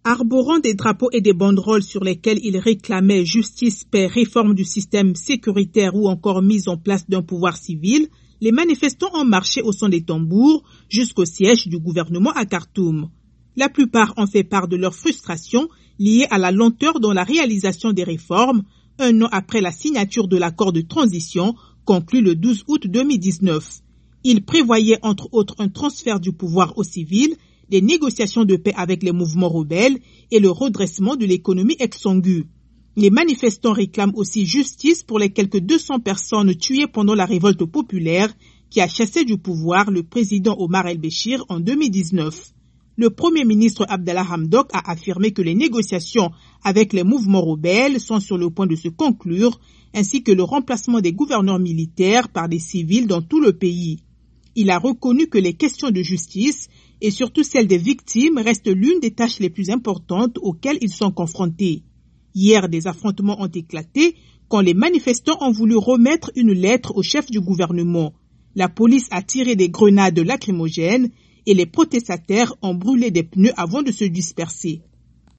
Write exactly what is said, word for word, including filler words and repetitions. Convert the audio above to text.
Arborant des drapeaux et des banderoles sur lesquels ils réclamaient justice, paix, réforme du système sécuritaire ou encore mise en place d'un pouvoir civil, les manifestants ont marché au son des tambours jusqu'au siège du gouvernement à Khartoum. La plupart ont fait part de leur frustration liée à la lenteur dans la réalisation des réformes, un an après la signature de l'accord de transition conclu le douze août deux mille dix-neuf. Ils prévoyaient entre autres un transfert du pouvoir aux civils, des négociations de paix avec les mouvements rebelles et le redressement de l'économie exsangue. Les manifestants réclament aussi justice pour les quelques deux cents personnes tuées pendant la révolte populaire qui a chassé du pouvoir le président Omar el-Béchir en deux mille dix-neuf. Le Premier ministre Abdallah Hamdok a affirmé que les négociations avec les mouvements rebelles sont sur le point de se conclure, ainsi que le remplacement des gouverneurs militaires par des civils dans tout le pays. Il a reconnu que les questions de justice et surtout celles des victimes restent l'une des tâches les plus importantes auxquelles ils sont confrontés. Hier, des affrontements ont éclaté quand les manifestants ont voulu remettre une lettre au chef du gouvernement. La police a tiré des grenades lacrymogènes et les protestataires ont brûlé des pneus avant de se disperser.